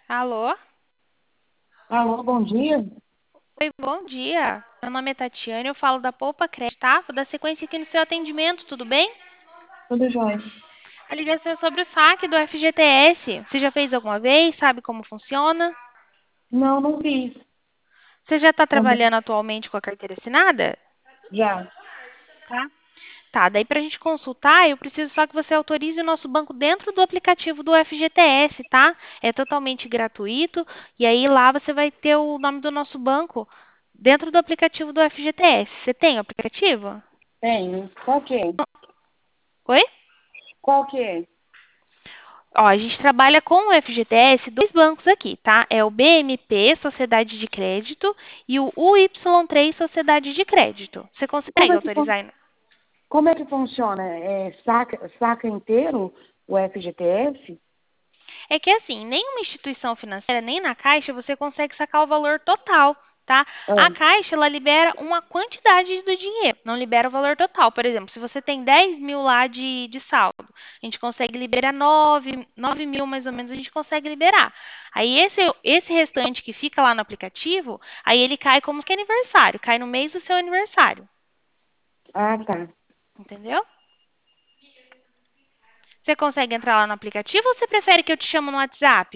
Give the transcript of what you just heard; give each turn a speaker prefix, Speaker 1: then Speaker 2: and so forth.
Speaker 1: Alô?
Speaker 2: Alô, bom dia.
Speaker 1: Oi, bom dia. Meu nome é Tatiane, eu falo da Poupa Crédito, tá? Vou dar sequência aqui no seu atendimento, tudo bem?
Speaker 2: Tudo jóia?
Speaker 1: A ligação é sobre o saque do FGTS. Você já fez alguma vez? Sabe como funciona?
Speaker 2: Não, não fiz.
Speaker 1: Você já está
Speaker 2: Como?
Speaker 1: trabalhando atualmente com a carteira assinada?
Speaker 2: Já.
Speaker 1: Tá. Tá, daí para a gente consultar, eu preciso só que você autorize o nosso banco dentro do aplicativo do FGTS, tá? É totalmente gratuito e aí lá você vai ter o nome do nosso banco dentro do aplicativo do FGTS. Você tem o aplicativo?
Speaker 2: Tenho. Qual que é?
Speaker 1: Oi?
Speaker 2: Qual que é?
Speaker 1: Ó, a gente trabalha com o FGTS, dois bancos aqui, tá? É o BMP, Sociedade de Crédito, e o UY3, Sociedade de Crédito. Você
Speaker 2: Como
Speaker 1: consegue
Speaker 2: é que,
Speaker 1: autorizar aí?
Speaker 2: como é que funciona? Saca inteiro o FGTS?
Speaker 1: É que assim, nenhuma instituição financeira, nem na Caixa, você consegue sacar o valor total, tá? A
Speaker 2: Ah,
Speaker 1: Caixa, ela libera uma quantidade do dinheiro, não libera o valor total. Por exemplo, se você tem 10 mil lá de saldo, a gente consegue liberar 9 mil mais ou menos, a gente consegue liberar. Aí esse restante que fica lá no aplicativo, aí ele cai como que aniversário, cai no mês do seu aniversário,
Speaker 2: tá.
Speaker 1: entendeu? Você consegue entrar lá no aplicativo ou você prefere que eu te chamo no WhatsApp?